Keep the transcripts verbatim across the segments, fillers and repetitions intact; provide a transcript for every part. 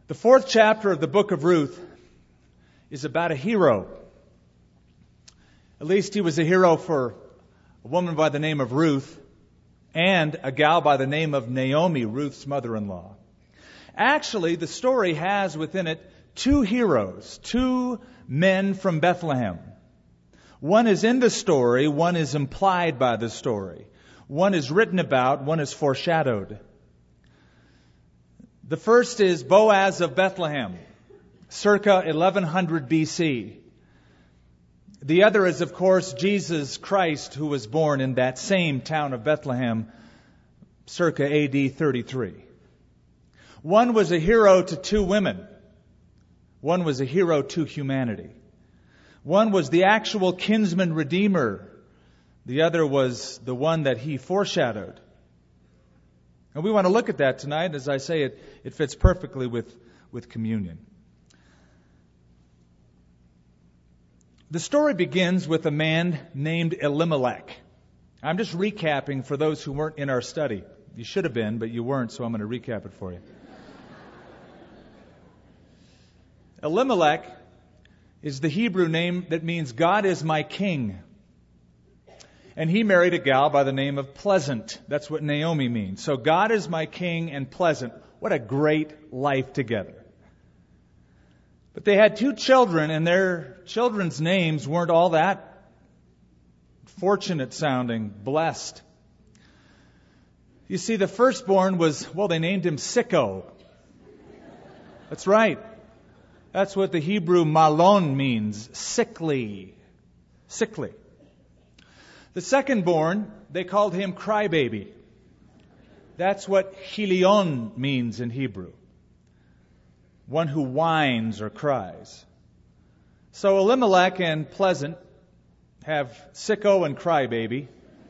The fourth chapter of the book of Ruth is about a hero. At least he was a hero for a woman by the name of Ruth and a gal by the name of Naomi, Ruth's mother-in-law. Actually, the story has within it two heroes, two men from Bethlehem. One is in the story, one is implied by the story. One is written about, one is foreshadowed. The first is Boaz of Bethlehem, circa eleven hundred B C. The other is, of course, Jesus Christ, who was born in that same town of Bethlehem, circa A D thirty-three. One was a hero to two women. One was a hero to humanity. One was the actual kinsman redeemer. The other was the one that he foreshadowed. And we want to look at that tonight. As I say, it, it fits perfectly with, with communion. The story begins with a man named Elimelech. I'm just recapping for those who weren't in our study. You should have been, but you weren't, so I'm going to recap it for you. Elimelech is the Hebrew name that means God is my king. And he married a gal by the name of Pleasant. That's what Naomi means. So God is my king and pleasant. What a great life together. But they had two children, and their children's names weren't all that fortunate sounding, blessed. You see, the firstborn was, well, they named him Sicko. That's right. That's what the Hebrew malon means, sickly. Sickly. The second-born, they called him crybaby. That's what chilion means in Hebrew. One who whines or cries. So Elimelech and Pleasant have sicko and crybaby.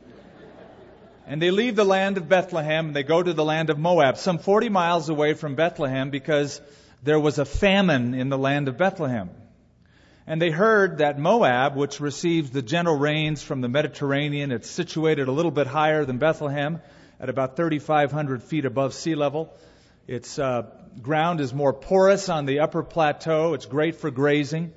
And they leave the land of Bethlehem and they go to the land of Moab, some forty miles away from Bethlehem, because there was a famine in the land of Bethlehem. And they heard that Moab, which receives the gentle rains from the Mediterranean, it's situated a little bit higher than Bethlehem, at about thirty-five hundred feet above sea level. Its uh, ground is more porous on the upper plateau. It's great for grazing.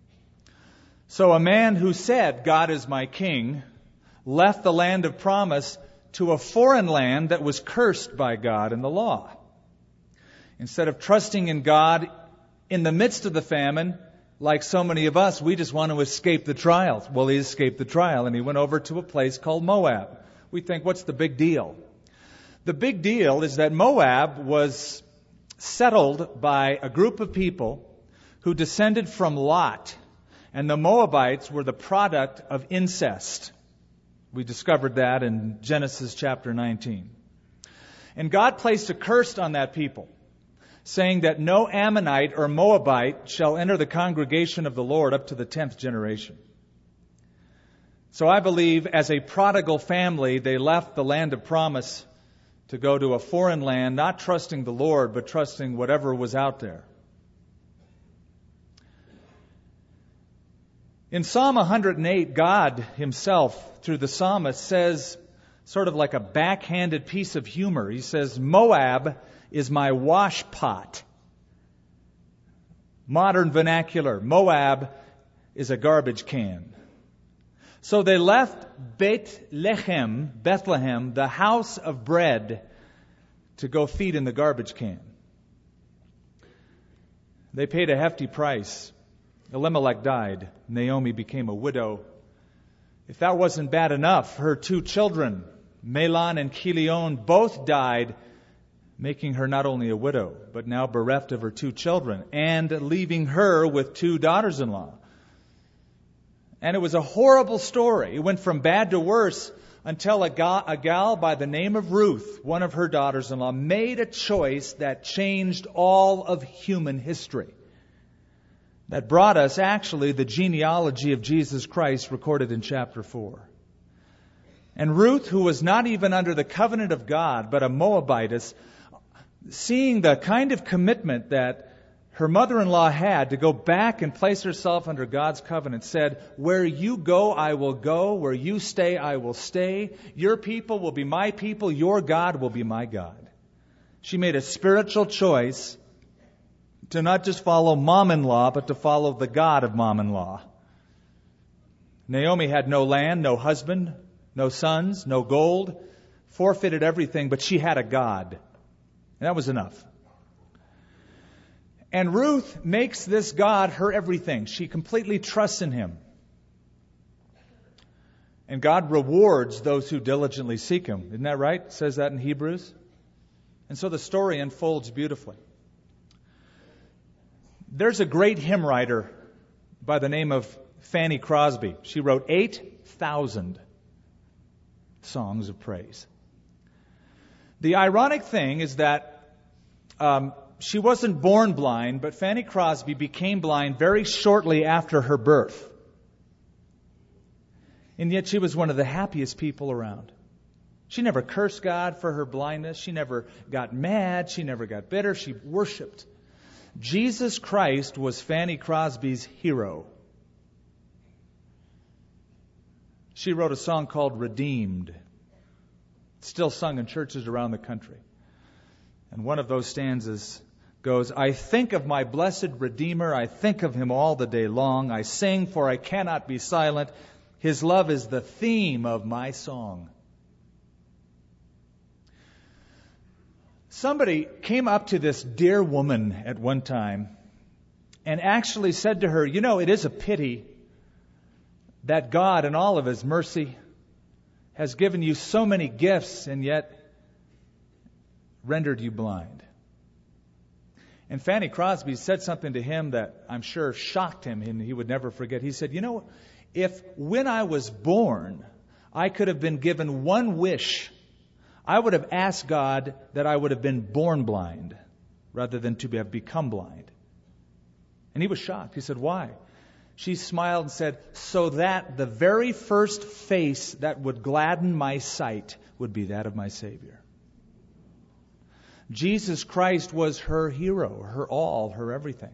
So a man who said, God is my king, left the land of promise to a foreign land that was cursed by God in the law. Instead of trusting in God in the midst of the famine, like so many of us, we just want to escape the trials. Well, he escaped the trial, and he went over to a place called Moab. We think, what's the big deal? The big deal is that Moab was settled by a group of people who descended from Lot, and the Moabites were the product of incest. We discovered that in Genesis chapter nineteen. And God placed a curse on that people, saying that no Ammonite or Moabite shall enter the congregation of the Lord up to the tenth generation. So I believe as a prodigal family, they left the land of promise to go to a foreign land, not trusting the Lord, but trusting whatever was out there. In Psalm one hundred eight, God himself, through the psalmist, says, sort of like a backhanded piece of humor, he says, Moab is my wash pot. Modern vernacular, Moab is a garbage can. So they left Bethlehem, Bethlehem, the house of bread, to go feed in the garbage can. They paid a hefty price. Elimelech died. Naomi became a widow. If that wasn't bad enough, her two children, Mahlon and Chilion, both died, making her not only a widow, but now bereft of her two children, and leaving her with two daughters-in-law. And it was a horrible story. It went from bad to worse until a gal, a gal by the name of Ruth, one of her daughters-in-law, made a choice that changed all of human history. That brought us actually the genealogy of Jesus Christ recorded in chapter four. And Ruth, who was not even under the covenant of God, but a Moabitess, seeing the kind of commitment that her mother-in-law had to go back and place herself under God's covenant, said, where you go, I will go. Where you stay, I will stay. Your people will be my people. Your God will be my God. She made a spiritual choice to not just follow mom-in-law, but to follow the God of mom-in-law. Naomi had no land, no husband, no sons, no gold, forfeited everything, but she had a God. And that was enough. And Ruth makes this God her everything. She completely trusts in Him. And God rewards those who diligently seek Him. Isn't that right? It says that in Hebrews. And so the story unfolds beautifully. There's a great hymn writer by the name of Fanny Crosby. She wrote eight thousand songs of praise. The ironic thing is that um, she wasn't born blind, but Fanny Crosby became blind very shortly after her birth. And yet she was one of the happiest people around. She never cursed God for her blindness. She never got mad. She never got bitter. She worshiped. Jesus Christ was Fanny Crosby's hero. She wrote a song called Redeemed. It's still sung in churches around the country. And one of those stanzas goes, I think of my blessed Redeemer. I think of Him all the day long. I sing, for I cannot be silent. His love is the theme of my song. Somebody came up to this dear woman at one time and actually said to her, you know, it is a pity that God in all of His mercy has given you so many gifts and yet rendered you blind. And Fanny Crosby said something to him that I'm sure shocked him and he would never forget. He said, you know, if when I was born, I could have been given one wish, I would have asked God that I would have been born blind rather than to have become blind. And he was shocked. He said, why? She smiled and said, so that the very first face that would gladden my sight would be that of my Savior. Jesus Christ was her hero, her all, her everything.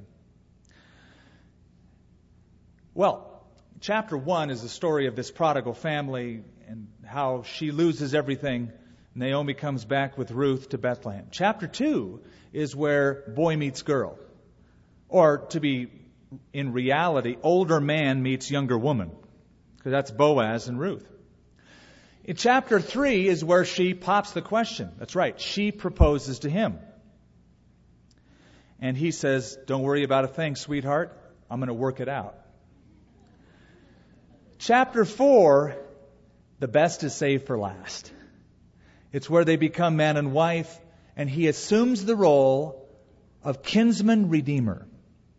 Well, chapter one is the story of this prodigal family and how she loses everything. Naomi comes back with Ruth to Bethlehem. Chapter two is where boy meets girl. Or to be in reality, older man meets younger woman. Because that's Boaz and Ruth. In chapter three is where she pops the question. That's right. She proposes to him. And he says, don't worry about a thing, sweetheart. I'm going to work it out. Chapter four, the best is saved for last. It's where they become man and wife, and he assumes the role of kinsman redeemer.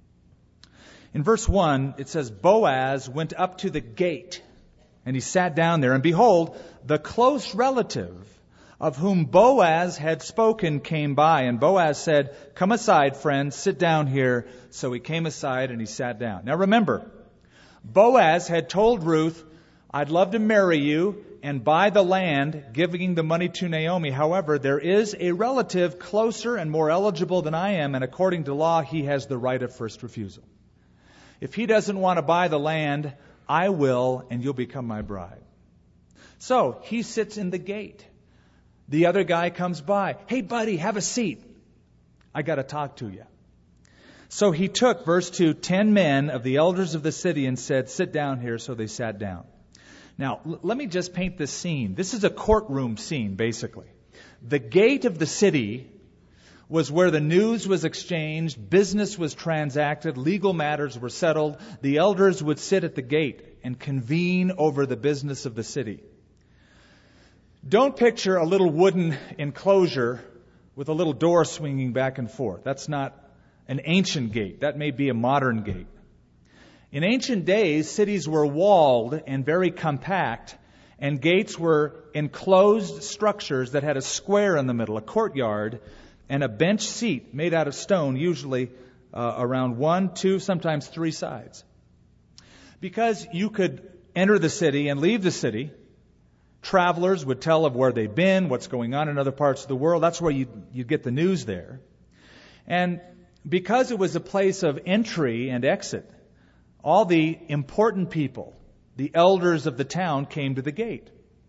In verse one, it says, Boaz went up to the gate, and he sat down there, and behold, the close relative of whom Boaz had spoken came by. And Boaz said, come aside, friend, sit down here. So he came aside and he sat down. Now remember, Boaz had told Ruth, I'd love to marry you and buy the land, giving the money to Naomi. However, there is a relative closer and more eligible than I am, and according to law, he has the right of first refusal. If he doesn't want to buy the land, I will, and you'll become my bride. So he sits in the gate. The other guy comes by. Hey, buddy, have a seat. I got to talk to you. So he took, verse two, ten men of the elders of the city and said, sit down here. So they sat down. Now, l- let me just paint this scene. This is a courtroom scene, basically. The gate of the city was where the news was exchanged, business was transacted, legal matters were settled. The elders would sit at the gate and convene over the business of the city. Don't picture a little wooden enclosure with a little door swinging back and forth. That's not an ancient gate. That may be a modern gate. In ancient days, cities were walled and very compact, and gates were enclosed structures that had a square in the middle, a courtyard, and a bench seat made out of stone, usually uh, around one, two, sometimes three sides. Because you could enter the city and leave the city, travelers would tell of where they've been, what's going on in other parts of the world. That's where you you get the news there. And because it was a place of entry and exit, all the important people, the elders of the town, came to the gate.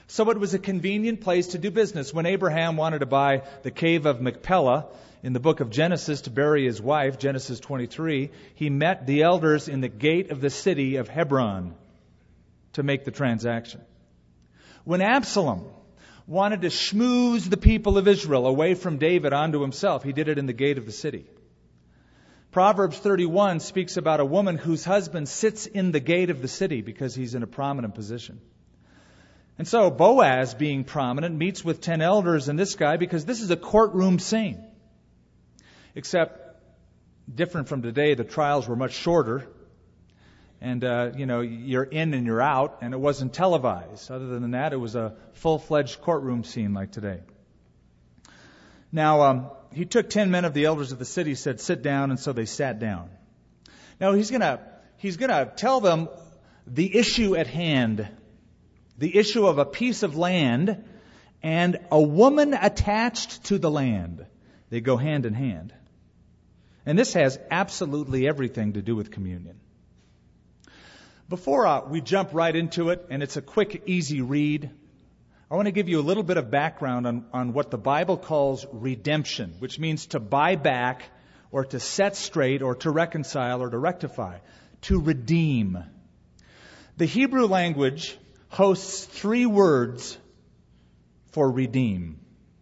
So it was a convenient place to do business. When Abraham wanted to buy the cave of Machpelah in the book of Genesis to bury his wife, Genesis twenty-three, he met the elders in the gate of the city of Hebron to make the transaction. When Absalom wanted to schmooze the people of Israel away from David onto himself, he did it in the gate of the city. Proverbs thirty-one speaks about a woman whose husband sits in the gate of the city because he's in a prominent position. And so Boaz, being prominent, meets with ten elders and this guy because this is a courtroom scene. Except, different from today, the trials were much shorter. And, uh, you know, you're in and you're out, and it wasn't televised. Other than that, it was a full-fledged courtroom scene like today. Now, um, he took ten men of the elders of the city, said, sit down, and so they sat down. Now, he's going to he's going to tell them the issue at hand. The issue of a piece of land and a woman attached to the land. They go hand in hand. And this has absolutely everything to do with communion. Before uh, we jump right into it, and it's a quick, easy read, I want to give you a little bit of background on, on what the Bible calls redemption, which means to buy back or to set straight or to reconcile or to rectify, to redeem. The Hebrew language hosts three words for redeem.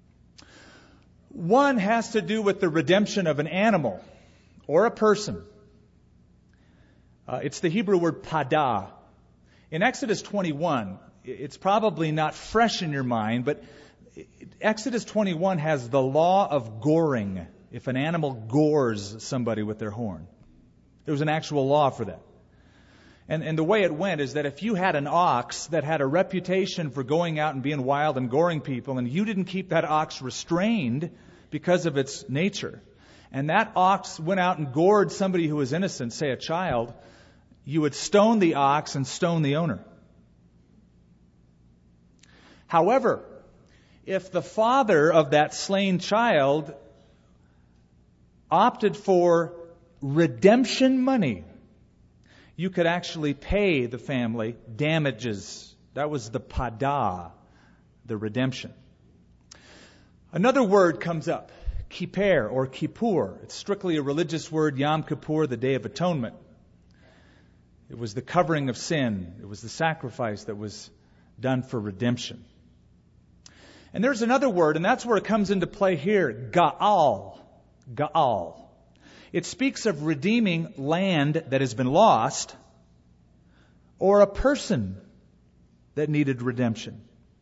One has to do with the redemption of an animal or a person. Uh, it's the Hebrew word padah. In Exodus twenty-one, it's probably not fresh in your mind, but Exodus twenty-one has the law of goring. If an animal gores somebody with their horn, there was an actual law for that. And, and the way it went is that if you had an ox that had a reputation for going out and being wild and goring people, and you didn't keep that ox restrained because of its nature, and that ox went out and gored somebody who was innocent, say a child, you would stone the ox and stone the owner. However, if the father of that slain child opted for redemption money, you could actually pay the family damages. That was the padah, the redemption. Another word comes up, kippur or kippur. It's strictly a religious word, Yom Kippur, the Day of Atonement. It was the covering of sin. It was the sacrifice that was done for redemption. And there's another word, and that's where it comes into play here, Gaal. Gaal. It speaks of redeeming land that has been lost or a person that needed redemption.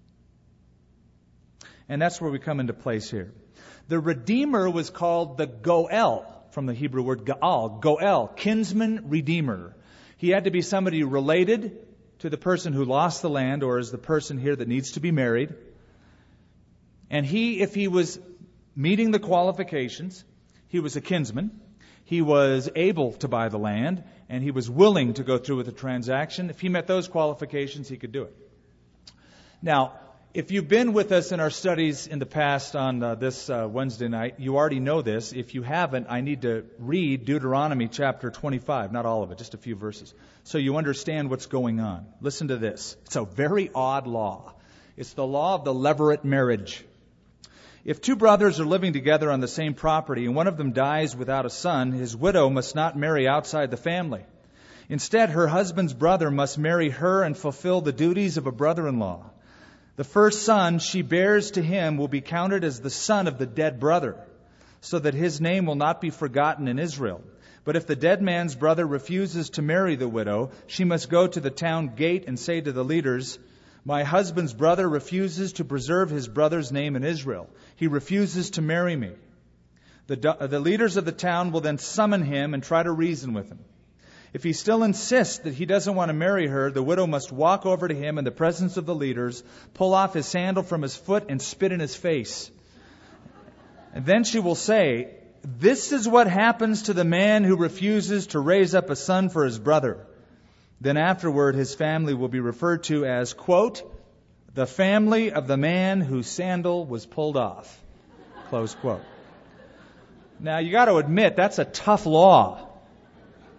And that's where we come into place here. The Redeemer was called the Goel, from the Hebrew word Gaal. Goel, kinsman redeemer. He had to be somebody related to the person who lost the land, or is the person here that needs to be married. And he, if he was meeting the qualifications, he was a kinsman. He was able to buy the land, and he was willing to go through with the transaction. If he met those qualifications, he could do it. Now, if you've been with us in our studies in the past on uh, this uh, Wednesday night, you already know this. If you haven't, I need to read Deuteronomy chapter twenty-five, not all of it, just a few verses, so you understand what's going on. Listen to this. It's a very odd law. It's the law of the levirate marriage. If two brothers are living together on the same property and one of them dies without a son, his widow must not marry outside the family. Instead, her husband's brother must marry her and fulfill the duties of a brother-in-law. The first son she bears to him will be counted as the son of the dead brother, so that his name will not be forgotten in Israel. But if the dead man's brother refuses to marry the widow, she must go to the town gate and say to the leaders, "My husband's brother refuses to preserve his brother's name in Israel. He refuses to marry me." The, the leaders of the town will then summon him and try to reason with him. If he still insists that he doesn't want to marry her, the widow must walk over to him in the presence of the leaders, pull off his sandal from his foot, and spit in his face. And then she will say, "This is what happens to the man who refuses to raise up a son for his brother." Then afterward, his family will be referred to as, quote, "the family of the man whose sandal was pulled off," close quote. Now, you got to admit, that's a tough law.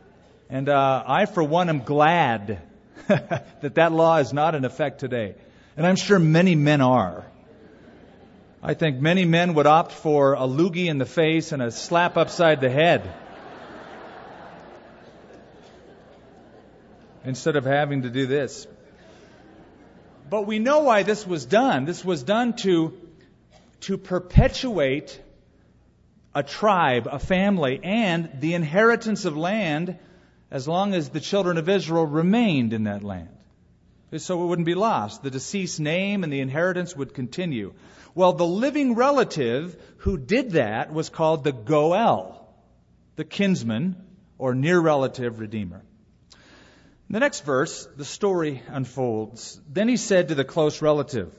And uh, I, for one, am glad that that law is not in effect today. And I'm sure many men are. I think many men would opt for a loogie in the face and a slap upside the head instead of having to do this. But we know why this was done. This was done to, to perpetuate a tribe, a family, and the inheritance of land as long as the children of Israel remained in that land. So it wouldn't be lost. The deceased's name and the inheritance would continue. Well, the living relative who did that was called the Goel, the kinsman or near relative redeemer. In the next verse, the story unfolds. Then he said to the close relative,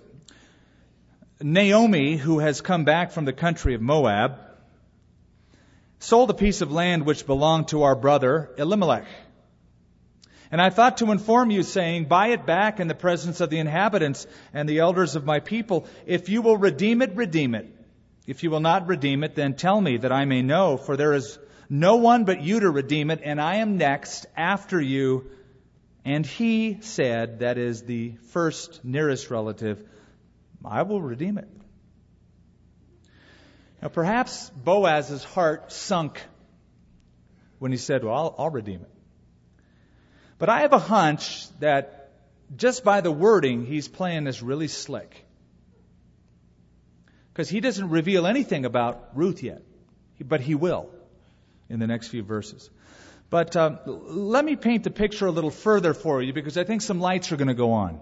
Naomi, who has come back from the country of Moab, sold a piece of land which belonged to our brother Elimelech. And I thought to inform you, saying, buy it back in the presence of the inhabitants and the elders of my people. If you will redeem it, redeem it. If you will not redeem it, then tell me that I may know, for there is no one but you to redeem it, and I am next after you. And he said, that is the first nearest relative, I will redeem it. Now perhaps Boaz's heart sunk when he said, well, I'll, I'll redeem it. But I have a hunch that just by the wording, he's playing this really slick. Because he doesn't reveal anything about Ruth yet. But he will in the next few verses. But um, let me paint the picture a little further for you, because I think some lights are going to go on.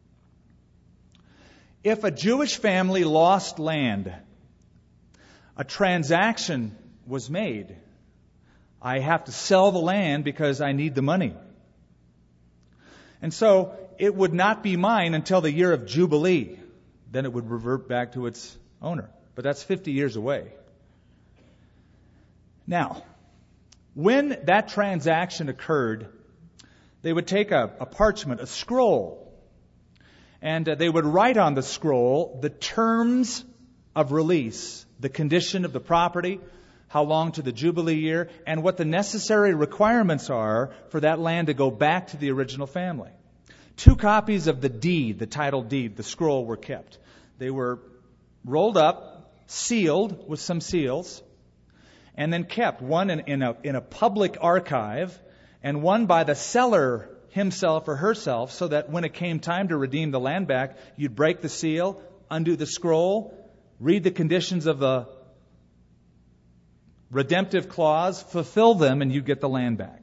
If a Jewish family lost land, a transaction was made. I have to sell the land because I need the money. And so it would not be mine until the year of Jubilee. Then it would revert back to its owner. But that's fifty years away. Now, when that transaction occurred, they would take a, a parchment, a scroll, and uh, they would write on the scroll the terms of release, the condition of the property, how long to the Jubilee year, and what the necessary requirements are for that land to go back to the original family. Two copies of the deed, the title deed, the scroll, were kept. They were rolled up, sealed with some seals, and then kept, one in, in, a, in a public archive, and one by the seller himself or herself, so that when it came time to redeem the land back, you'd break the seal, undo the scroll, read the conditions of the redemptive clause, fulfill them, and you get the land back.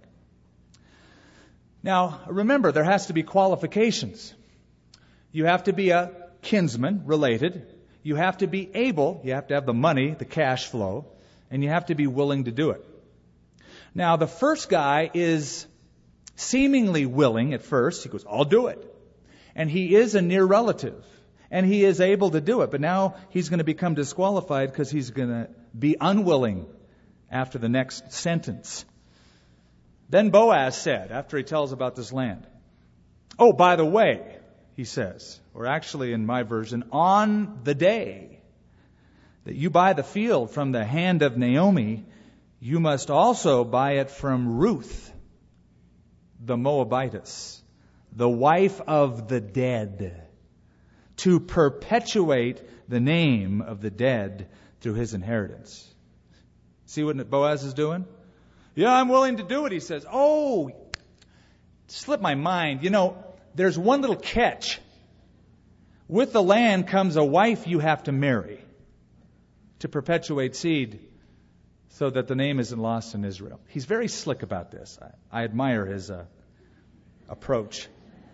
Now, remember, there has to be qualifications. You have to be a kinsman, related. You have to be able, you have to have the money, the cash flow, and you have to be willing to do it. Now, the first guy is seemingly willing at first. He goes, I'll do it. And he is a near relative. And he is able to do it. But now he's going to become disqualified because he's going to be unwilling after the next sentence. Then Boaz said, after he tells about this land, oh, by the way, he says, or actually in my version, on the day that you buy the field from the hand of Naomi, you must also buy it from Ruth, the Moabitess, the wife of the dead, to perpetuate the name of the dead through his inheritance. See what Boaz is doing? Yeah, I'm willing to do it, he says. Oh, slipped my mind. You know, there's one little catch. With the land comes a wife you have to marry to perpetuate seed so that the name isn't lost in Israel. He's very slick about this. I, I admire his uh, approach.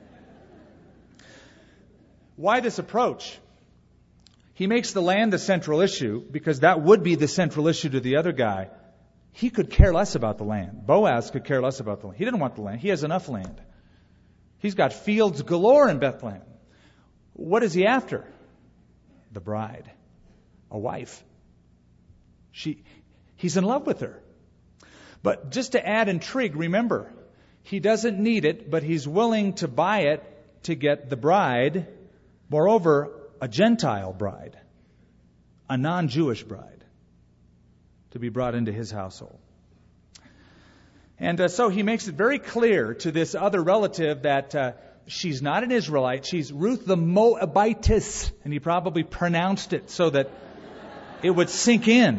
Why this approach? He makes the land the central issue because that would be the central issue to the other guy. He could care less about the land. Boaz could care less about the land. He didn't want the land. He has enough land. He's got fields galore in Bethlehem. What is he after? The bride. A wife. She, he's in love with her. But just to add intrigue, remember, he doesn't need it, but he's willing to buy it to get the bride. Moreover, a Gentile bride, a non-Jewish bride, to be brought into his household. And uh, so he makes it very clear to this other relative that uh, she's not an Israelite. She's Ruth the Moabitess. And he probably pronounced it so that it would sink in.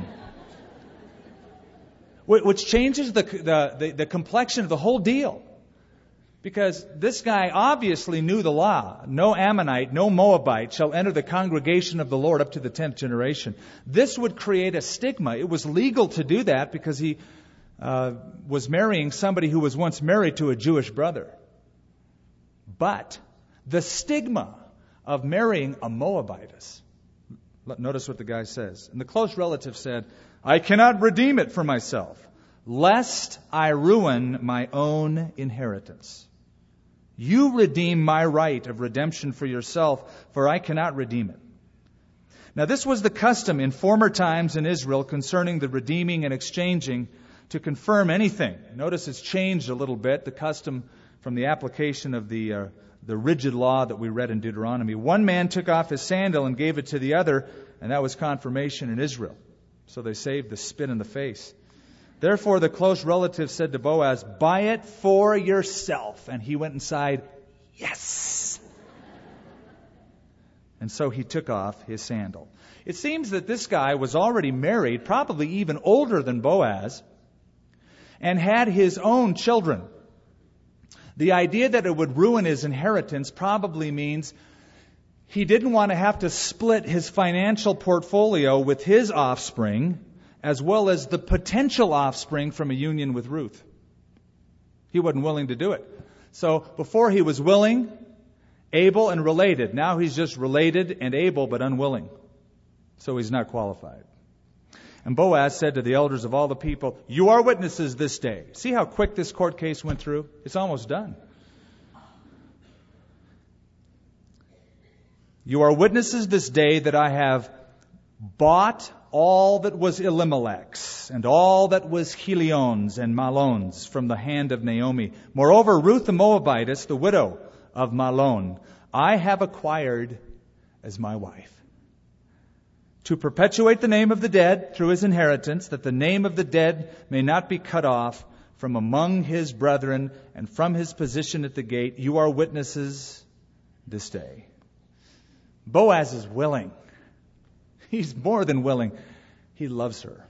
Which changes the, the, the, the complexion of the whole deal. Because this guy obviously knew the law. No Ammonite, no Moabite shall enter the congregation of the Lord up to the tenth generation. This would create a stigma. It was legal to do that because he uh, was marrying somebody who was once married to a Jewish brother. But the stigma of marrying a Moabitess. Notice what the guy says. And the close relative said, I cannot redeem it for myself, lest I ruin my own inheritance. You redeem my right of redemption for yourself, for I cannot redeem it. Now this was the custom in former times in Israel concerning the redeeming and exchanging to confirm anything. Notice it's changed a little bit, the custom from the application of the uh, the rigid law that we read in Deuteronomy. One man took off his sandal and gave it to the other, and that was confirmation in Israel. So they saved the spit in the face. Therefore, the close relative said to Boaz, buy it for yourself. And he went inside, yes. And so he took off his sandal. It seems that this guy was already married, probably even older than Boaz, and had his own children. The idea that it would ruin his inheritance probably means he didn't want to have to split his financial portfolio with his offspring, as well as the potential offspring from a union with Ruth. He wasn't willing to do it. So before he was willing, able, and related. Now he's just related and able but unwilling. So he's not qualified. And Boaz said to the elders of all the people, you are witnesses this day. See how quick this court case went through? It's almost done. You are witnesses this day that I have bought all that was Elimelech's, and all that was Chilion's and Mahlon's from the hand of Naomi. Moreover, Ruth the Moabitess, the widow of Mahlon, I have acquired as my wife, to perpetuate the name of the dead through his inheritance, that the name of the dead may not be cut off from among his brethren and from his position at the gate. You are witnesses this day. Boaz is willing. He's more than willing. He loves her.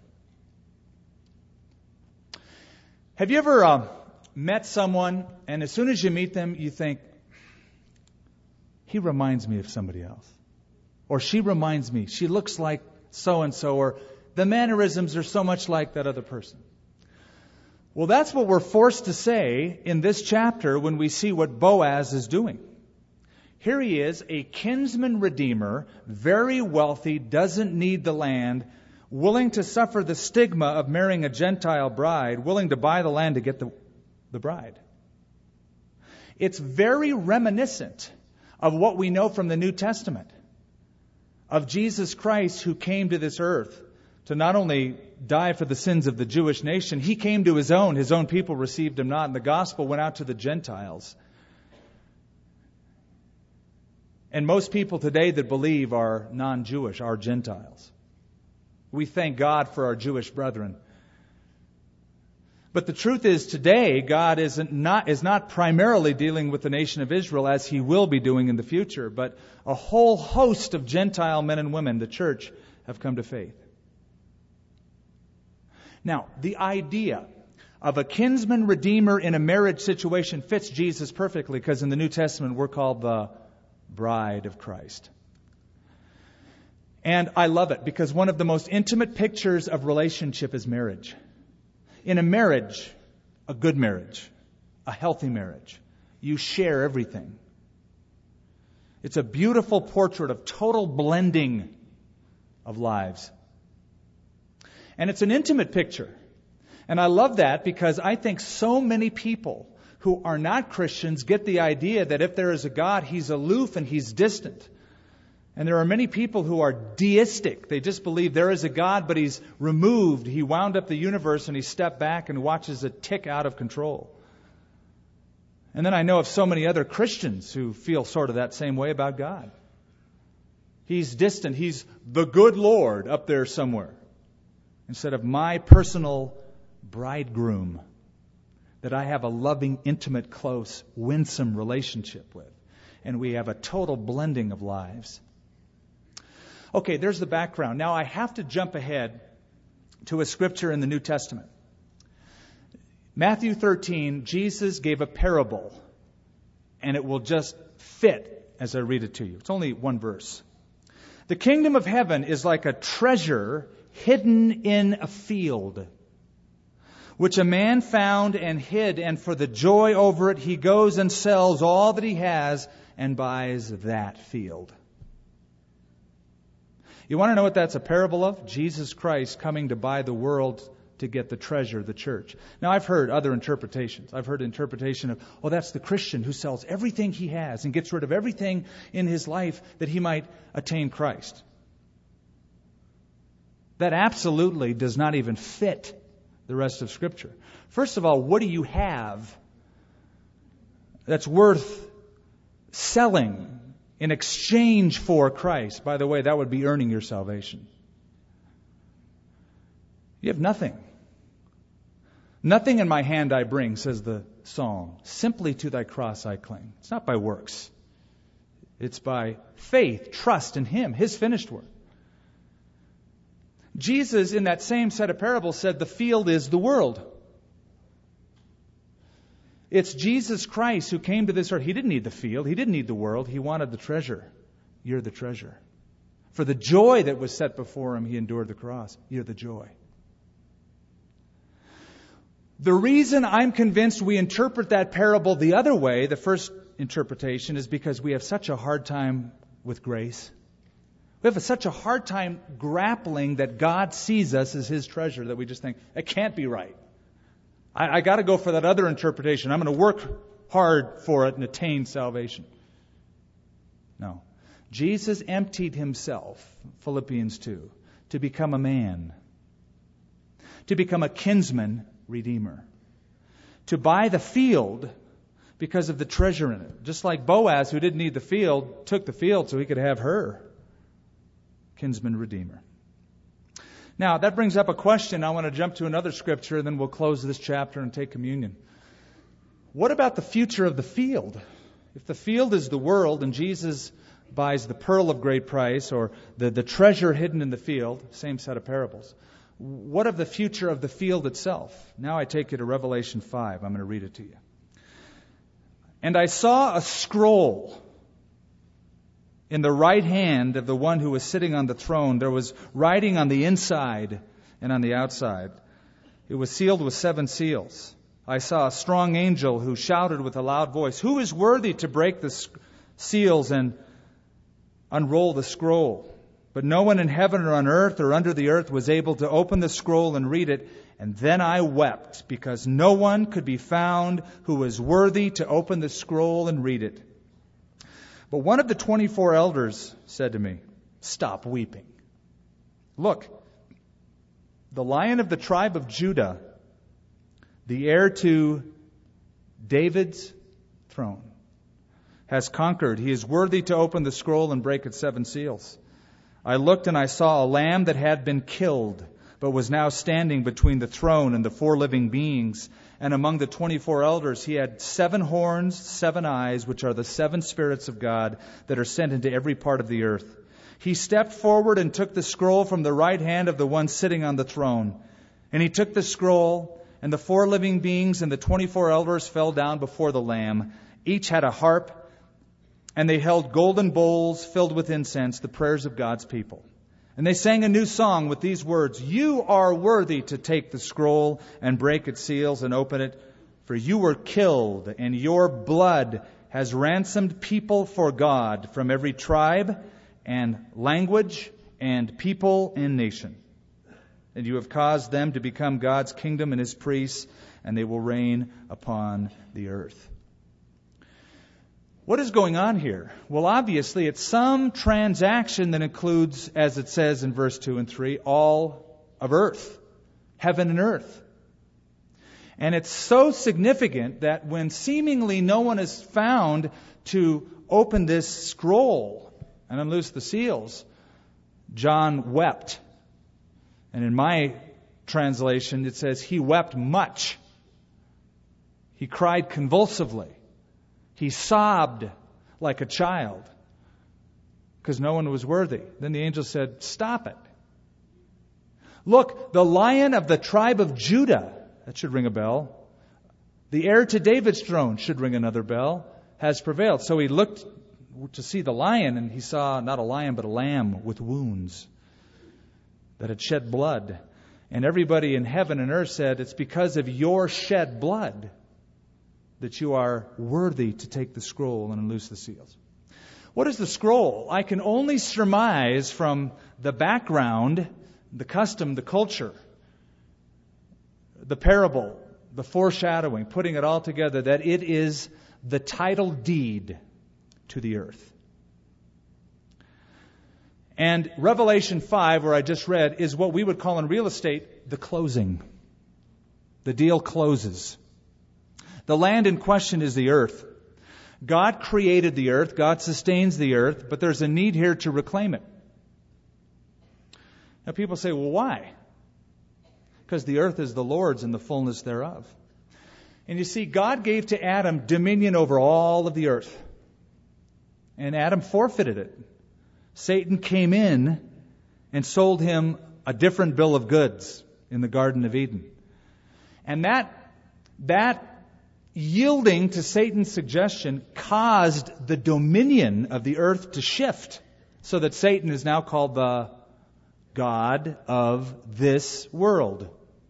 Have you ever uh, met someone, and as soon as you meet them, you think, he reminds me of somebody else? Or she reminds me, she looks like so-and-so, or the mannerisms are so much like that other person. Well, that's what we're forced to say in this chapter when we see what Boaz is doing. Here he is, a kinsman redeemer, very wealthy, doesn't need the land, willing to suffer the stigma of marrying a Gentile bride, willing to buy the land to get the, the bride. It's very reminiscent of what we know from the New Testament, of Jesus Christ who came to this earth to not only die for the sins of the Jewish nation, he came to his own, his own people received him not, and the gospel went out to the Gentiles. And most people today that believe are non-Jewish, are Gentiles. We thank God for our Jewish brethren. But the truth is today, God isn't not, is not primarily dealing with the nation of Israel as he will be doing in the future, but a whole host of Gentile men and women, the church, have come to faith. Now, the idea of a kinsman redeemer in a marriage situation fits Jesus perfectly, because in the New Testament we're called the bride of Christ. And I love it because one of the most intimate pictures of relationship is marriage. In a marriage, a good marriage, a healthy marriage, you share everything. It's a beautiful portrait of total blending of lives. And it's an intimate picture. And I love that because I think so many people who are not Christians get the idea that if there is a God, he's aloof and he's distant. And there are many people who are deistic. They just believe there is a God, but he's removed. He wound up the universe and he stepped back and watches it tick out of control. And then I know of so many other Christians who feel sort of that same way about God. He's distant. He's the good Lord up there somewhere, instead of my personal bridegroom. that I have a loving, intimate, close, winsome relationship with. And we have a total blending of lives. Okay, there's the background. Now I have to jump ahead to a scripture in the New Testament. Matthew thirteen, Jesus gave a parable, and it will just fit as I read it to you. It's only one verse. The kingdom of heaven is like a treasure hidden in a field, which a man found and hid, and for the joy over it he goes and sells all that he has and buys that field. You want to know what that's a parable of? Jesus Christ coming to buy the world to get the treasure, the church. Now, I've heard other interpretations. I've heard interpretation of, oh, that's the Christian who sells everything he has and gets rid of everything in his life that he might attain Christ. That absolutely does not even fit the rest of Scripture. First of all, what do you have that's worth selling in exchange for Christ? By the way, that would be earning your salvation. You have nothing. Nothing in my hand I bring, says the song. Simply to thy cross I cling. It's not by works. It's by faith, trust in Him, His finished work. Jesus, in that same set of parables, said the field is the world. It's Jesus Christ who came to this earth. He didn't need the field. He didn't need the world. He wanted the treasure. You're the treasure. For the joy that was set before Him, He endured the cross. You're the joy. The reason I'm convinced we interpret that parable the other way, the first interpretation, is because we have such a hard time with grace. We have such a hard time grappling that God sees us as His treasure that we just think, it can't be right. I, I got to go for that other interpretation. I'm going to work hard for it and attain salvation. No. Jesus emptied Himself, Philippians two, to become a man, to become a kinsman redeemer, to buy the field because of the treasure in it. Just like Boaz, who didn't need the field, took the field so he could have her. Kinsman redeemer. Now, that brings up a question. I want to jump to another scripture, and then we'll close this chapter and take communion. What about the future of the field? If the field is the world and Jesus buys the pearl of great price, or the, the treasure hidden in the field, same set of parables, what of the future of the field itself? Now I take you to Revelation five. I'm going to read it to you. And I saw a scroll in the right hand of the one who was sitting on the throne. There was writing on the inside and on the outside. It was sealed with seven seals. I saw a strong angel who shouted with a loud voice, "Who is worthy to break the seals and unroll the scroll?" But no one in heaven or on earth or under the earth was able to open the scroll and read it. And then I wept, because no one could be found who was worthy to open the scroll and read it. But one of the twenty-four elders said to me, "Stop weeping. Look, the Lion of the tribe of Judah, the heir to David's throne, has conquered. He is worthy to open the scroll and break its seven seals." I looked and I saw a lamb that had been killed, but was now standing between the throne and the four living beings. And among the twenty-four elders he had seven horns, seven eyes, which are the seven spirits of God that are sent into every part of the earth. He stepped forward and took the scroll from the right hand of the one sitting on the throne. And he took the scroll, and the four living beings and the twenty-four elders fell down before the Lamb. Each had a harp, and they held golden bowls filled with incense, the prayers of God's people. And they sang a new song with these words, "You are worthy to take the scroll and break its seals and open it, for you were killed, and your blood has ransomed people for God from every tribe and language and people and nation. And you have caused them to become God's kingdom and His priests, and they will reign upon the earth." What is going on here? Well, obviously, it's some transaction that includes, as it says in verse two and three, all of earth, heaven and earth. And it's so significant that when seemingly no one is found to open this scroll and unloose the seals, John wept. And in my translation, it says he wept much. He cried convulsively. He sobbed like a child because no one was worthy. Then the angel said, "Stop it. Look, the Lion of the tribe of Judah," that should ring a bell, "the heir to David's throne," should ring another bell, "has prevailed." So he looked to see the lion, and he saw not a lion but a lamb with wounds that had shed blood. And everybody in heaven and earth said, "It's because of your shed blood that you are worthy to take the scroll and unloose the seals." What is the scroll? I can only surmise from the background, the custom, the culture, the parable, the foreshadowing, putting it all together, that it is the title deed to the earth. And Revelation five, where I just read, is what we would call in real estate the closing. The deal closes. The land in question is the earth. God created the earth. God sustains the earth. But there's a need here to reclaim it. Now people say, well, why? Because the earth is the Lord's and the fullness thereof. And you see, God gave to Adam dominion over all of the earth. And Adam forfeited it. Satan came in and sold him a different bill of goods in the Garden of Eden. And that, that yielding to Satan's suggestion caused the dominion of the earth to shift, so that Satan is now called the God of this world.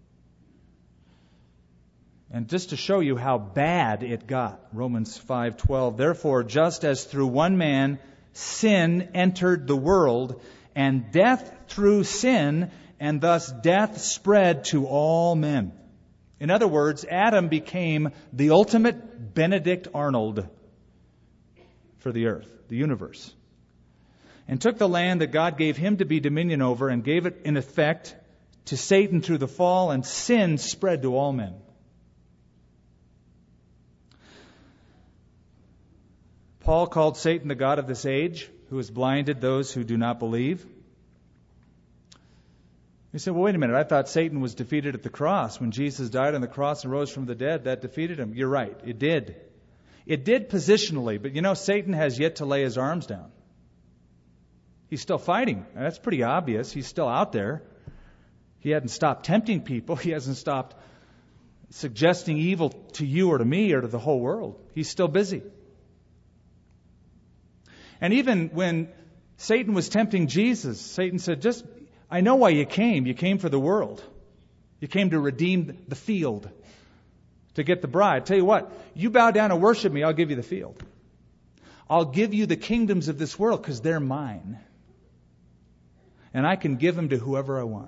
And just to show you how bad it got, Romans five twelve, "Therefore, just as through one man sin entered the world, and death through sin, and thus death spread to all men." In other words, Adam became the ultimate Benedict Arnold for the earth, the universe, and took the land that God gave him to be dominion over and gave it in effect to Satan through the fall, and sin spread to all men. Paul called Satan the god of this age, who has blinded those who do not believe. You say, well, wait a minute, I thought Satan was defeated at the cross. When Jesus died on the cross and rose from the dead, that defeated him. You're right, it did. It did positionally, but you know, Satan has yet to lay his arms down. He's still fighting. That's pretty obvious. He's still out there. He hasn't stopped tempting people. He hasn't stopped suggesting evil to you or to me or to the whole world. He's still busy. And even when Satan was tempting Jesus, Satan said, just, I know why you came. You came for the world. You came to redeem the field, to get the bride. Tell you what, you bow down and worship me, I'll give you the field. I'll give you the kingdoms of this world because they're mine. And I can give them to whoever I want.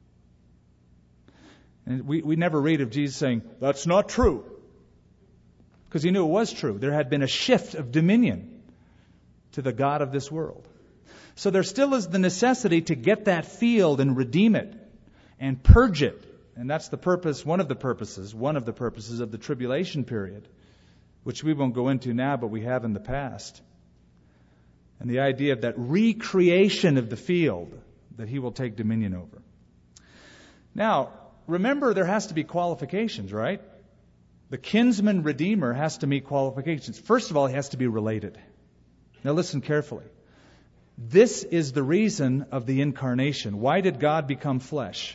And we, we never read of Jesus saying, that's not true. Because he knew it was true. There had been a shift of dominion to the God of this world. So there still is the necessity to get that field and redeem it and purge it. And that's the purpose, one of the purposes, one of the purposes of the tribulation period, which we won't go into now, but we have in the past. And the idea of that recreation of the field that he will take dominion over. Now, remember, there has to be qualifications, right? The kinsman redeemer has to meet qualifications. First of all, he has to be related. Now listen carefully. This is the reason of the incarnation. Why did God become flesh?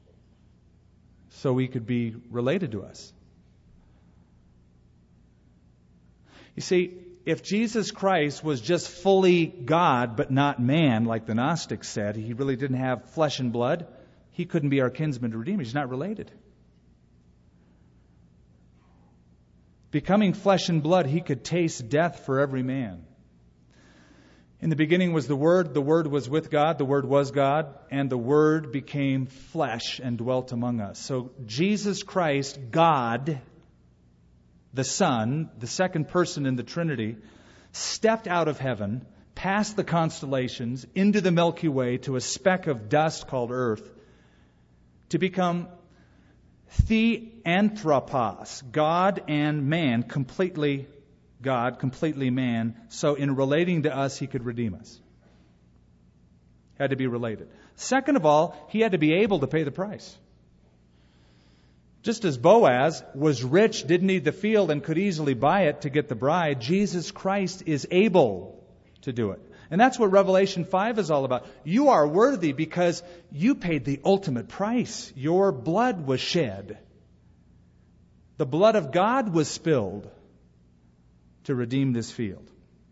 So he could be related to us. You see, if Jesus Christ was just fully God but not man, like the Gnostics said, he really didn't have flesh and blood, he couldn't be our kinsman redeemer. He's not related. Becoming flesh and blood, he could taste death for every man. In the beginning was the Word, the Word was with God, the Word was God, and the Word became flesh and dwelt among us. So Jesus Christ, God, the Son, the second person in the Trinity, stepped out of heaven, past the constellations, into the Milky Way, to a speck of dust called earth, to become theanthropos, God and man, completely God, completely man, so in relating to us, he could redeem us. Had to be related. Second of all, he had to be able to pay the price. Just as Boaz was rich, didn't need the field, and could easily buy it to get the bride, Jesus Christ is able to do it. And that's what Revelation five is all about. You are worthy because you paid the ultimate price. Your blood was shed. The blood of God was spilled to redeem this field.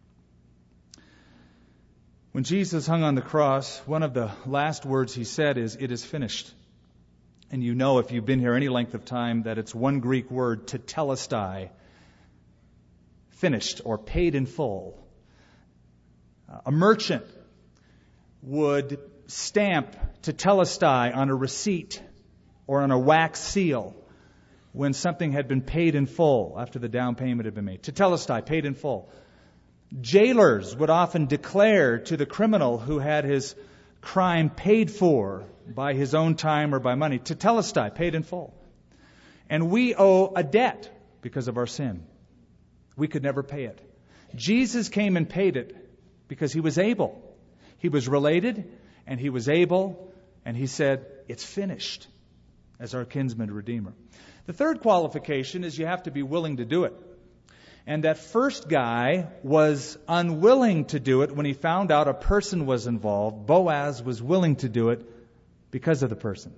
When Jesus hung on the cross, one of the last words he said is, "It is finished." And you know, if you've been here any length of time, that it's one Greek word, tetelestai, finished or paid in full. A merchant would stamp tetelestai on a receipt or on a wax seal when something had been paid in full after the down payment had been made. Tetelestai, paid in full. Jailers would often declare to the criminal who had his crime paid for by his own time or by money, tetelestai, paid in full. And we owe a debt because of our sin. We could never pay it. Jesus came and paid it because he was able. He was related and he was able, and he said, "It's finished," as our kinsman redeemer. The third qualification is you have to be willing to do it. And that first guy was unwilling to do it when he found out a person was involved. Boaz was willing to do it because of the person.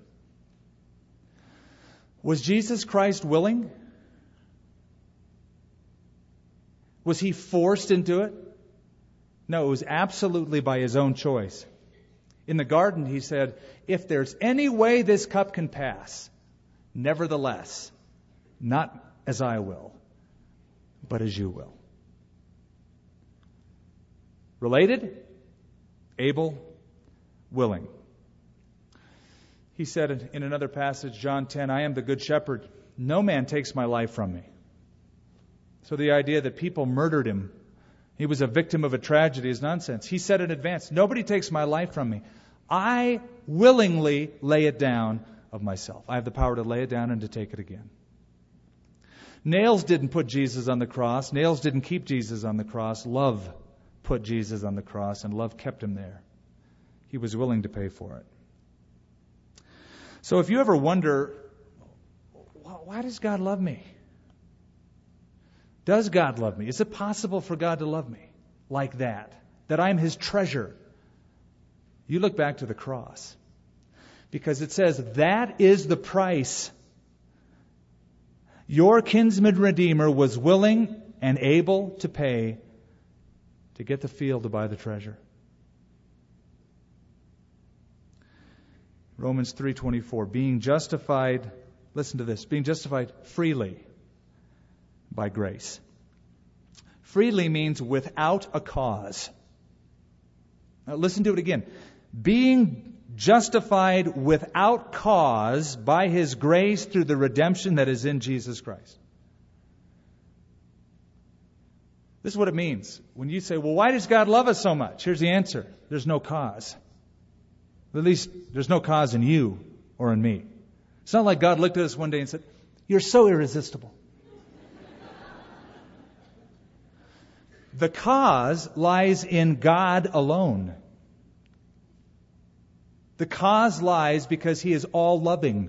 Was Jesus Christ willing? Was he forced into it? No, it was absolutely by his own choice. In the garden, he said, "If there's any way this cup can pass, nevertheless, not as I will, but as you will." Related, able, willing. He said in another passage, John ten, "I am the good shepherd. No man takes my life from me." So the idea that people murdered him, he was a victim of a tragedy, is nonsense. He said in advance, "Nobody takes my life from me. I willingly lay it down of myself. I have the power to lay it down and to take it again." Nails didn't put Jesus on the cross. Nails didn't keep Jesus on the cross. Love put Jesus on the cross, and love kept him there. He was willing to pay for it. So if you ever wonder, why does God love me? Does God love me? Is it possible for God to love me like that? That I'm his treasure? You look back to the cross. Because it says, that is the price. Your kinsman redeemer was willing and able to pay to get the field to buy the treasure. Romans three twenty-four, being justified, listen to this, being justified freely by grace. Freely means without a cause. Now listen to it again. Being justified without cause by his grace through the redemption that is in Jesus Christ. This is what it means. When you say, well, why does God love us so much? Here's the answer. There's no cause. At least there's no cause in you or in me. It's not like God looked at us one day and said, "You're so irresistible." The cause lies in God alone. The cause lies because he is all-loving.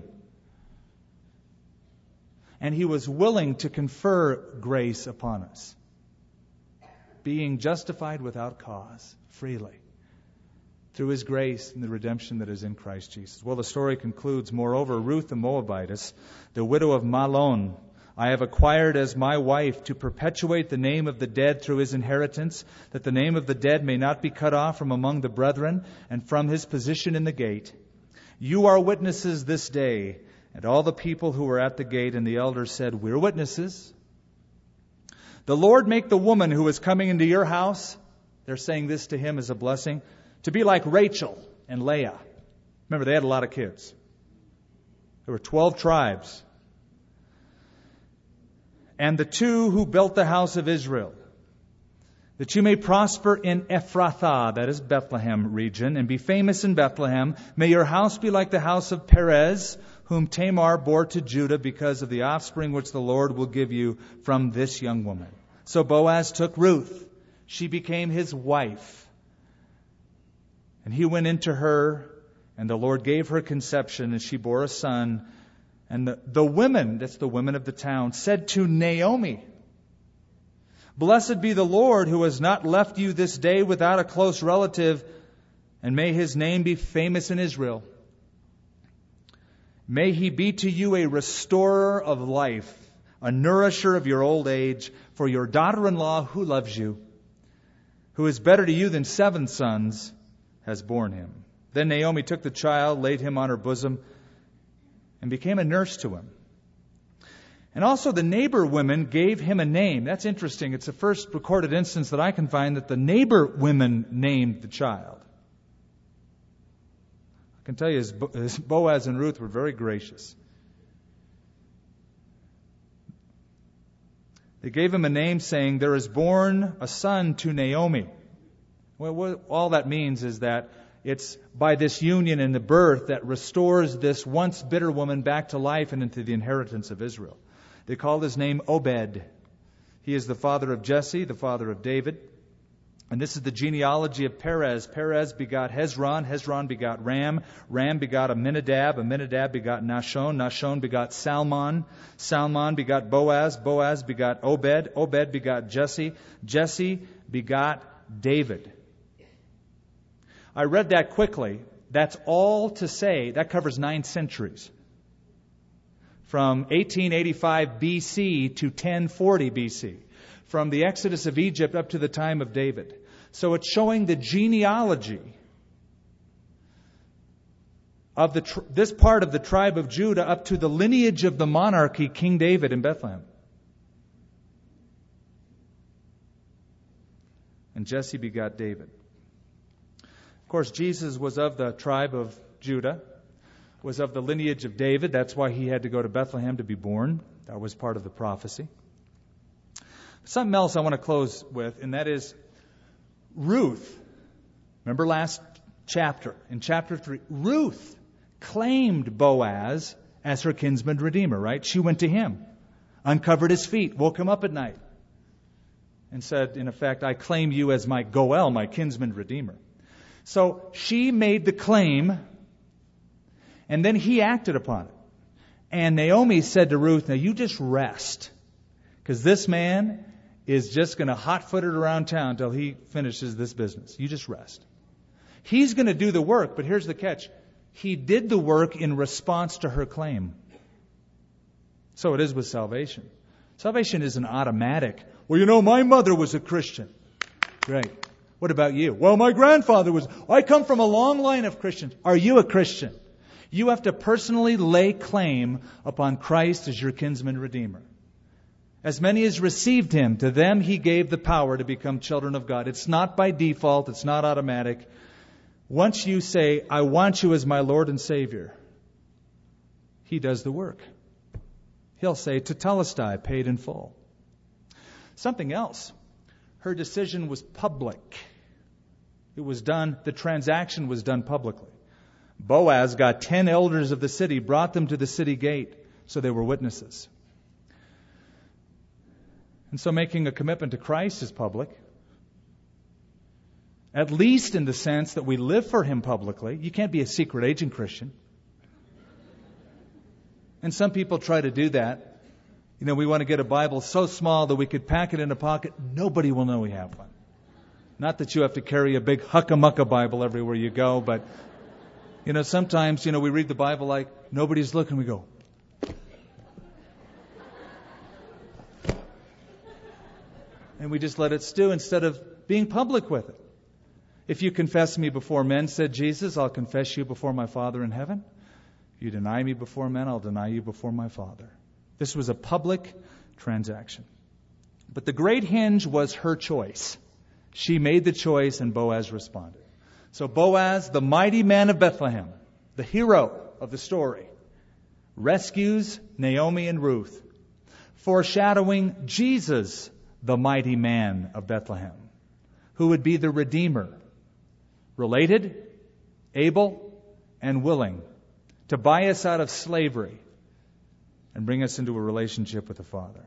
And he was willing to confer grace upon us. Being justified without cause, freely, through his grace and the redemption that is in Christ Jesus. Well, the story concludes, moreover, Ruth the Moabitess, the widow of Mahlon, I have acquired as my wife to perpetuate the name of the dead through his inheritance, that the name of the dead may not be cut off from among the brethren and from his position in the gate. You are witnesses this day. And all the people who were at the gate and the elders said, we're witnesses. The Lord make the woman who is coming into your house, they're saying this to him as a blessing, to be like Rachel and Leah. Remember, they had a lot of kids. There were twelve tribes. And the two who built the house of Israel, that you may prosper in Ephrathah, that is Bethlehem region, and be famous in Bethlehem. May your house be like the house of Perez, whom Tamar bore to Judah, because of the offspring which the Lord will give you from this young woman. So Boaz took Ruth. She became his wife. And he went into her, and the Lord gave her conception, and she bore a son. And the, the women, that's the women of the town, said to Naomi, "Blessed be the Lord who has not left you this day without a close relative, and may his name be famous in Israel. May he be to you a restorer of life, a nourisher of your old age, for your daughter-in-law who loves you, who is better to you than seven sons, has borne him." Then Naomi took the child, laid him on her bosom, and became a nurse to him. And also the neighbor women gave him a name. That's interesting. It's the first recorded instance that I can find that the neighbor women named the child. I can tell you, as Boaz and Ruth were very gracious. They gave him a name saying, "There is born a son to Naomi." Well, what all that means is that it's by this union and the birth that restores this once bitter woman back to life and into the inheritance of Israel. They called his name Obed. He is the father of Jesse, the father of David. And this is the genealogy of Perez. Perez begot Hezron. Hezron begot Ram. Ram begot Amminadab. Amminadab begot Nahshon. Nahshon begot Salmon. Salmon begot Boaz. Boaz begot Obed. Obed begot Jesse. Jesse begot David. I read that quickly. That's all to say that covers nine centuries. From eighteen eighty-five B C to ten forty B C. From the Exodus of Egypt up to the time of David. So it's showing the genealogy of the tr- this part of the tribe of Judah up to the lineage of the monarchy, King David in Bethlehem. And Jesse begot David. Of course, Jesus was of the tribe of Judah, was of the lineage of David. That's why he had to go to Bethlehem to be born. That was part of the prophecy. Something else I want to close with, and that is Ruth. Remember last chapter, in chapter three, Ruth claimed Boaz as her kinsman redeemer, right? She went to him, uncovered his feet, woke him up at night, and said, in effect, "I claim you as my Goel, my kinsman redeemer." So she made the claim, and then he acted upon it. And Naomi said to Ruth, "Now you just rest, because this man is just going to hot-foot it around town until he finishes this business. You just rest." He's going to do the work, but here's the catch. He did the work in response to her claim. So it is with salvation. Salvation isn't automatic. "Well, you know, my mother was a Christian." Great. What about you? "Well, my grandfather was. I come from a long line of Christians." Are you a Christian? You have to personally lay claim upon Christ as your kinsman redeemer. As many as received him, to them he gave the power to become children of God. It's not by default. It's not automatic. Once you say, "I want you as my Lord and Savior," he does the work. He'll say, "Tetelestai," paid in full. Something else. Her decision was public. It was done, the transaction was done publicly. Boaz got ten elders of the city, brought them to the city gate, so they were witnesses. And so making a commitment to Christ is public. At least in the sense that we live for him publicly. You can't be a secret agent Christian. And some people try to do that. You know, we want to get a Bible so small that we could pack it in a pocket. Nobody will know we have one. Not that you have to carry a big hucka-mucka Bible everywhere you go, but, you know, sometimes, you know, we read the Bible like nobody's looking. We go, and we just let it stew instead of being public with it. "If you confess me before men," said Jesus, "I'll confess you before my Father in heaven. If you deny me before men, I'll deny you before my Father." This was a public transaction. But the great hinge was her choice. She made the choice and Boaz responded. So Boaz, the mighty man of Bethlehem, the hero of the story, rescues Naomi and Ruth, foreshadowing Jesus, the mighty man of Bethlehem, who would be the Redeemer, related, able, and willing to buy us out of slavery and bring us into a relationship with the Father.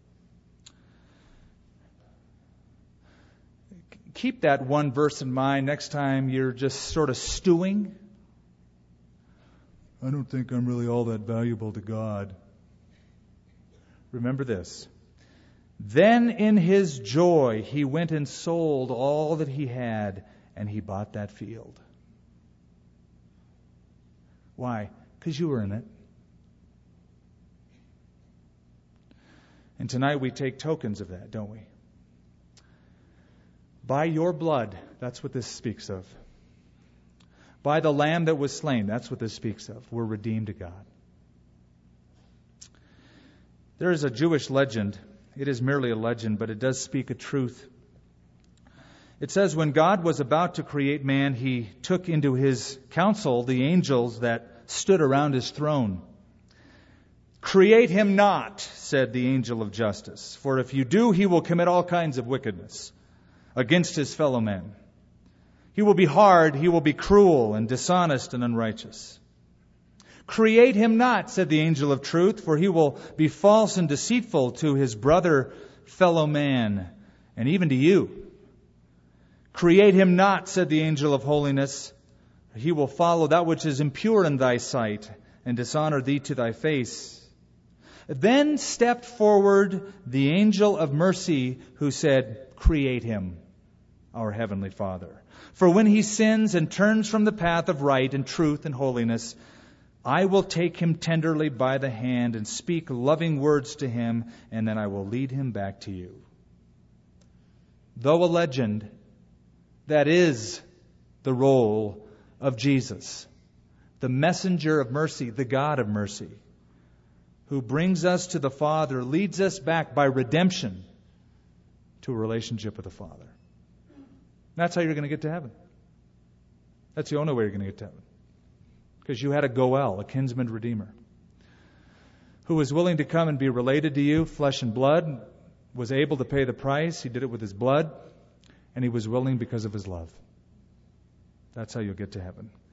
Keep that one verse in mind next time you're just sort of stewing I don't think I'm really all that valuable to God. Remember this. Then in his joy, he went and sold all that he had, and he bought that field. Why? Because you were in it. And tonight we take tokens of that, don't we? By your blood, that's what this speaks of. By the Lamb that was slain, that's what this speaks of. We're redeemed to God. There is a Jewish legend. It is merely a legend, but it does speak a truth. It says, when God was about to create man, he took into his counsel the angels that stood around his throne. Create him not, said the angel of justice, for if you do, he will commit all kinds of wickedness against his fellow men. He will be hard, he will be cruel and dishonest and unrighteous. Create him not, said the angel of truth, for he will be false and deceitful to his brother, fellow man, and even to you. Create him not, said the angel of holiness, for he will follow that which is impure in thy sight and dishonor thee to thy face. Then stepped forward the angel of mercy who said, create him, our heavenly Father. For when he sins and turns from the path of right and truth and holiness, I will take him tenderly by the hand and speak loving words to him, and then I will lead him back to you. Though a legend, that is the role of Jesus, the messenger of mercy, the God of mercy, who brings us to the Father, leads us back by redemption to a relationship with the Father. That's how you're going to get to heaven. That's the only way you're going to get to heaven. Because you had a Goel, a kinsman redeemer, who was willing to come and be related to you, flesh and blood, was able to pay the price. He did it with his blood, and he was willing because of his love. That's how you'll get to heaven.